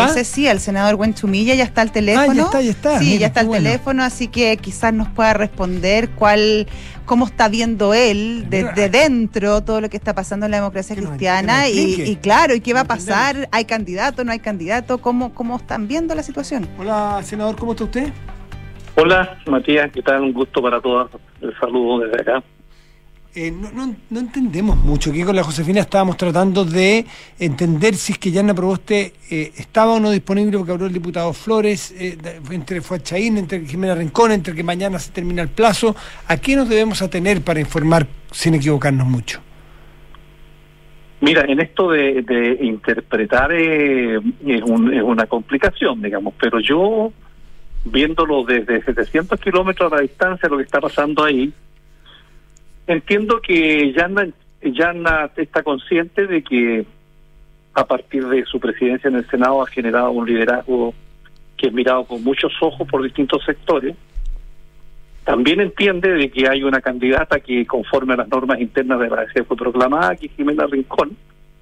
parece, sí, el senador Buenchumilla ya está al teléfono. Ya está. Sí, ya está al teléfono, así que quizás nos pueda responder cómo está viendo él desde dentro todo lo que está pasando en la democracia cristiana y claro, y qué va a pasar, hay candidato, no hay candidato, cómo están viendo la situación. Hola, senador, ¿cómo está usted? Hola, Matías, ¿qué tal? Un gusto para todas. El saludo desde acá. No entendemos mucho. Aquí con la Josefina estábamos tratando de entender si es que Yarna Proboste estaba o no disponible, porque habló el diputado Flores, entre Fuad Chahín, entre Jimena Rincón, entre que mañana se termina el plazo. ¿A qué nos debemos atener para informar sin equivocarnos mucho? Mira, en esto de interpretar es una complicación, digamos, pero yo, viéndolo desde 700 kilómetros a la distancia, lo que está pasando ahí, entiendo que Yarna está consciente de que a partir de su presidencia en el Senado ha generado un liderazgo que es mirado con muchos ojos por distintos sectores. También entiende de que hay una candidata que, conforme a las normas internas de la ADC, fue proclamada, que es Jimena Rincón,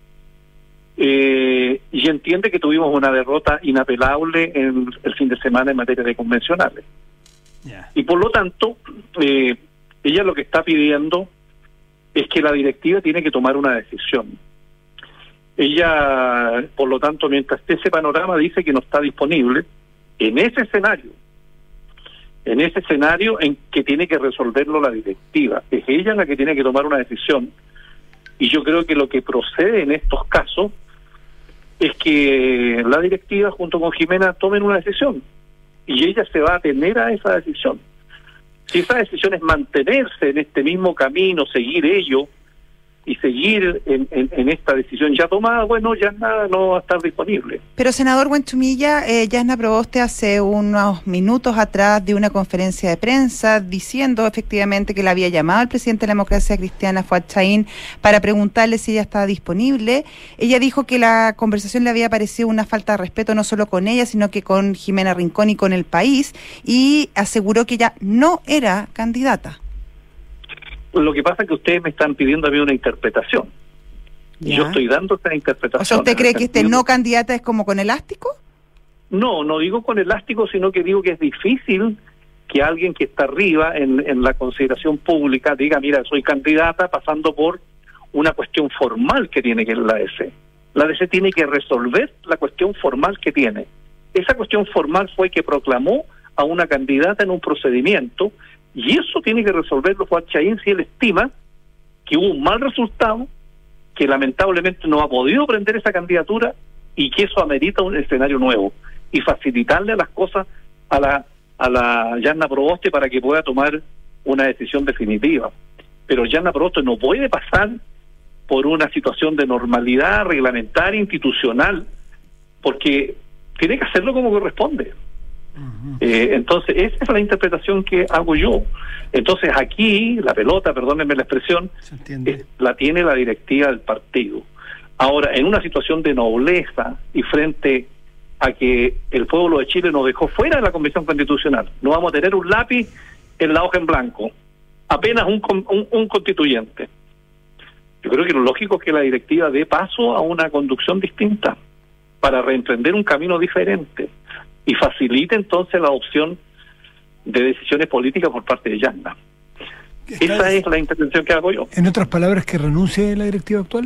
y entiende que tuvimos una derrota inapelable en el fin de semana en materia de convencionales. Y por lo tanto, ella lo que está pidiendo es que la directiva tiene que tomar una decisión. Ella, por lo tanto, mientras ese panorama dice que no está disponible, en ese escenario en que tiene que resolverlo la directiva, es ella la que tiene que tomar una decisión. Y yo creo que lo que procede en estos casos es que la directiva junto con Jimena tomen una decisión y ella se va a atener a esa decisión. Si esa decisión es mantenerse en este mismo camino, seguir ello y seguir en esta decisión ya tomada, bueno, ya nada no va a estar disponible. Pero, senador Buenchumilla, Yarna Proboste hace unos minutos atrás de una conferencia de prensa diciendo efectivamente que le había llamado al presidente de la democracia cristiana, Fuad Chahín, para preguntarle si ella estaba disponible. Ella dijo que la conversación le había parecido una falta de respeto no solo con ella, sino que con Jimena Rincón y con el país, y aseguró que ella no era candidata. Lo que pasa es que ustedes me están pidiendo a mí una interpretación. Y yo estoy dando esa interpretación. O sea, ¿usted cree que no candidata es como con elástico? No digo con elástico, sino que digo que es difícil que alguien que está arriba en la consideración pública diga, mira, soy candidata, pasando por una cuestión formal que tiene que la ADC. La ADC tiene que resolver la cuestión formal que tiene. Esa cuestión formal fue que proclamó a una candidata en un procedimiento. Y eso tiene que resolverlo Fuad Chahín si él estima que hubo un mal resultado, que lamentablemente no ha podido prender esa candidatura y que eso amerita un escenario nuevo y facilitarle las cosas a la Yarna Proboste para que pueda tomar una decisión definitiva. Pero Yarna Proboste no puede pasar por una situación de normalidad reglamentaria, institucional, porque tiene que hacerlo como corresponde. Entonces esa es la interpretación que hago yo. Entonces aquí la pelota, perdónenme la expresión, la tiene la directiva del partido. Ahora, en una situación de nobleza y frente a que el pueblo de Chile nos dejó fuera de la Convención Constitucional, no vamos a tener un lápiz en la hoja en blanco, apenas un constituyente. Yo creo que lo lógico es que la directiva dé paso a una conducción distinta para reemprender un camino diferente y facilite entonces la adopción de decisiones políticas por parte de Yarna. Esa es la intervención que hago yo. En otras palabras, ¿que renuncie la directiva actual?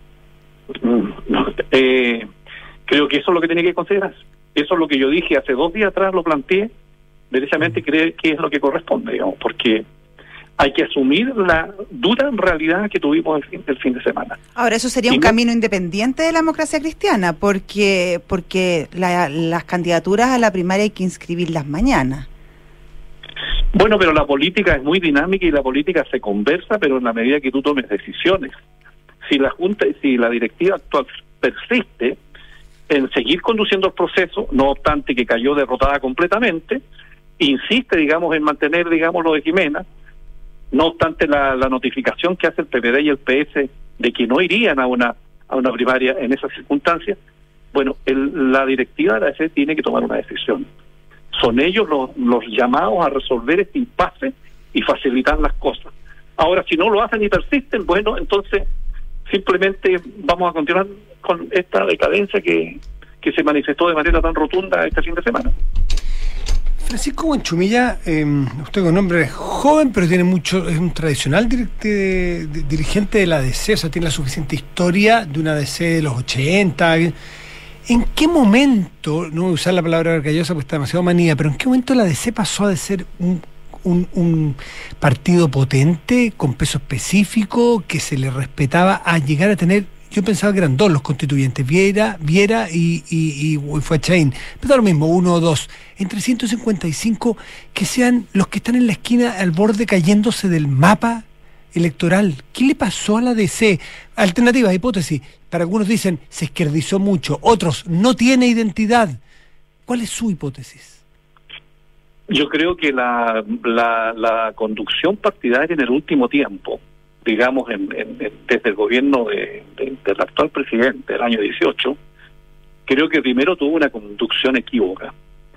Creo que eso es lo que tiene que considerar. Eso es lo que yo dije hace 2 días atrás, lo planteé, derechamente creo que es lo que corresponde, digamos, porque hay que asumir la dura realidad que tuvimos el fin de semana. Ahora, eso sería un camino independiente de la democracia cristiana, porque las candidaturas a la primaria hay que inscribirlas mañana. Bueno, pero la política es muy dinámica y la política se conversa, pero en la medida que tú tomes decisiones. Si la directiva actual persiste en seguir conduciendo el proceso, no obstante que cayó derrotada completamente, insiste, digamos, en mantener, digamos, lo de Jimena, no obstante la notificación que hace el PPD y el PS de que no irían a una primaria en esas circunstancias, bueno, la directiva de la ADC tiene que tomar una decisión. Son ellos los llamados a resolver este impasse y facilitar las cosas. Ahora, si no lo hacen y persisten, bueno, entonces simplemente vamos a continuar con esta decadencia que que se manifestó de manera tan rotunda este fin de semana. Francisco Buenchumilla, usted con nombre es joven, pero tiene mucho, es un tradicional dirigente de la ADC, o sea, tiene la suficiente historia de una ADC de los 80. ¿En qué momento, no voy a usar la palabra arcayosa porque está demasiado manía, pero en qué momento la ADC pasó de ser un partido potente, con peso específico, que se le respetaba, a llegar a tener, yo pensaba que eran dos los constituyentes, Viera y Fuachaín, pero da lo mismo, uno o dos, entre 155, que sean los que están en la esquina al borde cayéndose del mapa electoral? ¿Qué le pasó a la ADC? Alternativas, hipótesis, para algunos dicen se izquierdizó mucho, otros no tiene identidad. ¿Cuál es su hipótesis? Yo creo que la conducción partidaria en el último tiempo, digamos desde el gobierno del actual presidente del año 18, creo que primero tuvo una conducción equívoca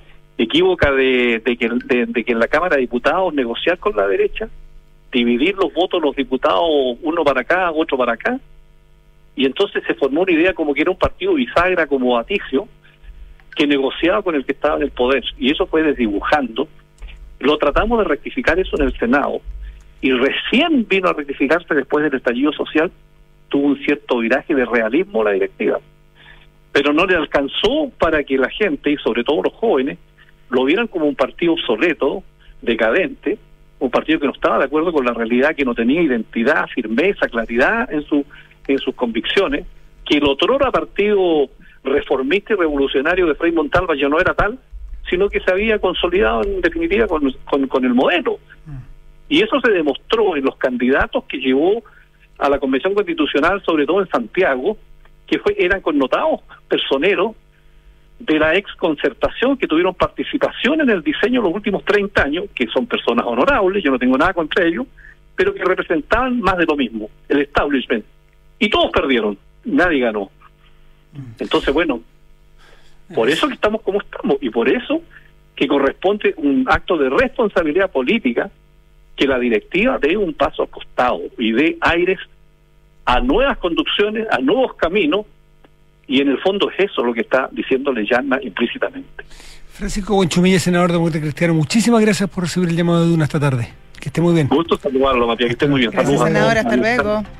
de que en la Cámara de Diputados negociar con la derecha, dividir los votos de los diputados, uno para acá, otro para acá, y entonces se formó una idea como que era un partido bisagra como Aticio, que negociaba con el que estaba en el poder, y eso fue desdibujando. Lo tratamos de rectificar eso en el Senado, y recién vino a rectificarse después del estallido social. Tuvo un cierto viraje de realismo la directiva, pero no le alcanzó para que la gente, y sobre todo los jóvenes, lo vieran como un partido obsoleto, decadente, un partido que no estaba de acuerdo con la realidad, que no tenía identidad, firmeza, claridad en sus convicciones, que el otrora partido reformista y revolucionario de Frei Montalva ya no era tal, sino que se había consolidado en definitiva con el modelo. Y eso se demostró en los candidatos que llevó a la Convención Constitucional, sobre todo en Santiago, que eran connotados personeros de la exconcertación, que tuvieron participación en el diseño los últimos 30 años, que son personas honorables, yo no tengo nada contra ellos, pero que representaban más de lo mismo, el establishment. Y todos perdieron, nadie ganó. Entonces, bueno, por eso que estamos como estamos, y por eso que corresponde un acto de responsabilidad política, que la directiva dé un paso al costado y dé aires a nuevas conducciones, a nuevos caminos, y en el fondo es eso lo que está diciéndole Yanna implícitamente. Francisco Buenchumilla, senador demócrata cristiano, muchísimas gracias por recibir el llamado de Duna esta tarde. Que esté muy bien. Gusto saludarlo, Matías, que esté muy bien. Gracias, senador, hasta luego.